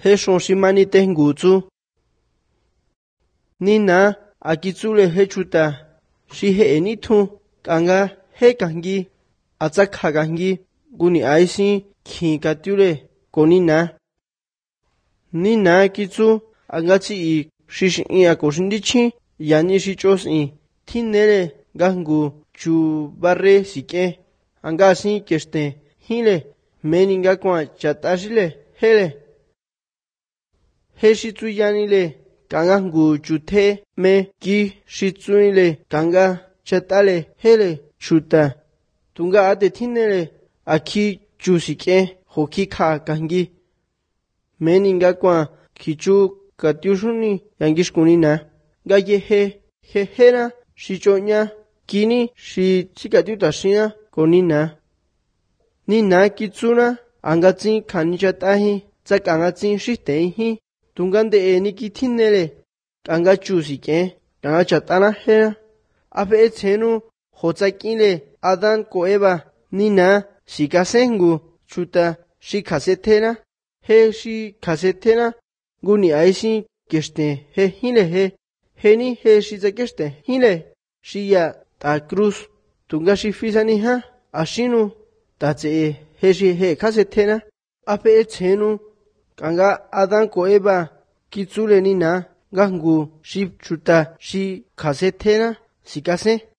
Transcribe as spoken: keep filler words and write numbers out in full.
he shon shimani te ngutsu. Nina akitsule he chuta shi he enithu kanga he kangi atsakha kangi guni aisi khi katiule konina. Nina kitsu angatsi i shishin akoshindichi yani shichos i tinere gangu chu barre sike angasi keste hile meninga kwa chatashile hele he shitsu yani le kanga ngu chuthe me ki shitsuile kanga chatale hele chuta tunga ate tinere akhi chusike hoki kha kangi meninga kwa kichu katiushuni yangishkunina gaye he he hera shichonya kini shi chikatiutashina konina nina kitsuna angatsi khanichatahi tsakangatsi shiteihi tungande eni kithinere kanga chusike kanga chatana hera ape etsenu hotsakile adan koeba nina shikasengu chuta shikhasetena he shi khasetena guni aisi keste he hile he heni he shi keste hile shiya ta cruz tunga shi fisani ha ashinu ta tse he shi he khasetena ape etsenu kanga adan koeba kitsule nina gangu shi chuta shi khasetena sikase